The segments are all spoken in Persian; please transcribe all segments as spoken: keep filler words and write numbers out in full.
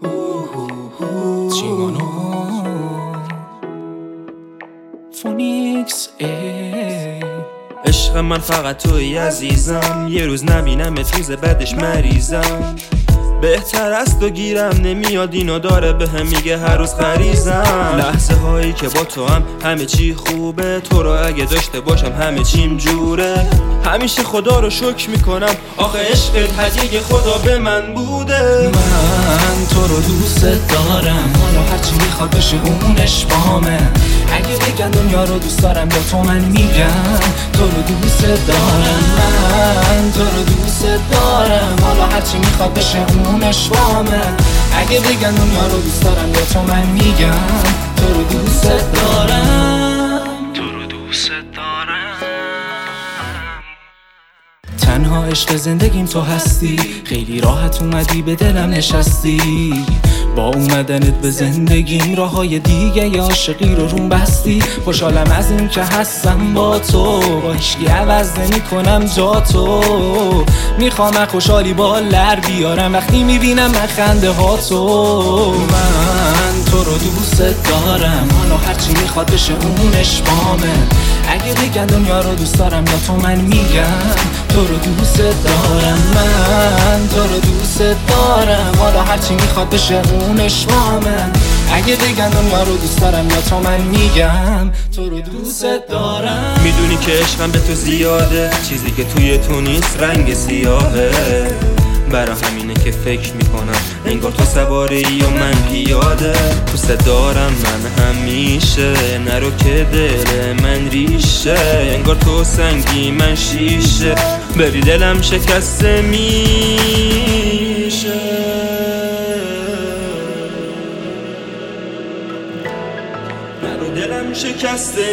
چیمانو فونیکس ای عشق من فقط توی عزیزم، یه روز نبینمت روز بعدش مریضم. بهتر است و گیرم نمیاد اینو داره به هم میگه هر روز غریزم. لحظه هایی که با تو هم همه چی خوبه، تو رو اگه داشته باشم همه چیم جوره. همیشه خدا رو شکر میکنم آخه عشقت هدیه خدا به من بوده. من تو رو دوست دارم، حالا هرچی میخواد بشه اونش بامه. اگه بگن دنیا رو دوست دارم یا تو من میگم تو رو دوست دارم. من تو رو دوست دارم، حالا هرچی میخواد بشه اونش بامه. اگه بگن دنیا رو دوست دارم یا تو من میگم تو رو دوست دارم. تو رو دوست دارم. تنها عشق زندگیم تو هستی، خیلی راحت اومدی به دلم نشستی. با اومدنت به زندگیم راه های دیگه ی عاشقی رو روم بستی. خوشحالم از این که هستم با تو، با هیچکی عوض نمی کنم جا تو. میخوام خوشحالی با لر بیارم وقتی میبینم من خنده ها تو. من تو رو دوست دارم، حالا هرچی میخواد بشه اونش بامه. اگه بگن دنیا رو دوست دارم یا تو من میگم تو رو دوست دارم. من تو رو دوست دارم، حالا هرچی میخواد بشه اونش بامه. اگه بگن دنیا رو دوست دارم یا تو من میگم تو رو دوست دارم. میدونی که عشقم به تو زیاده، چیزی که توی تو نیست رنگ سیاهه. برا همینه که فکر میکنم انگار تو سواری و من پیاده. دوست دارم من همیشه، نرو که دل من ریشه. انگار تو سنگی من شیشه، بری دلم شکسته میشه. نرو دلم شکسته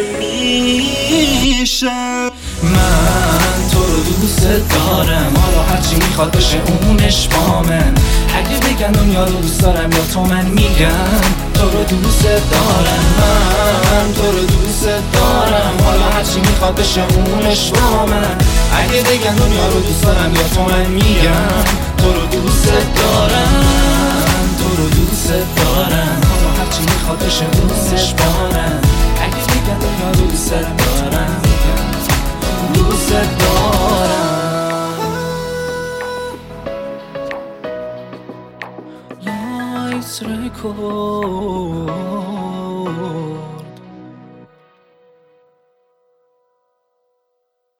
میشه. من تو رو دوست دارم، حالا هرچی میخواد بشه اونش بامه. اگه بگن دنیا رو دوست دارم یا تو من میگم تو رو دوست دارم. من تو رو دوست دارم، حالا هرچی میخواد بشه اونش بامه. اگه بگن دنیا رو دوست دارم یا تو من میگم تو رو دوست دارم. تو رو دوست دارم، حالا هرچی میخواد بشه اونش بامه. اگه بگن دنیا رو دوست دارم دوست دارم. لایت رکورد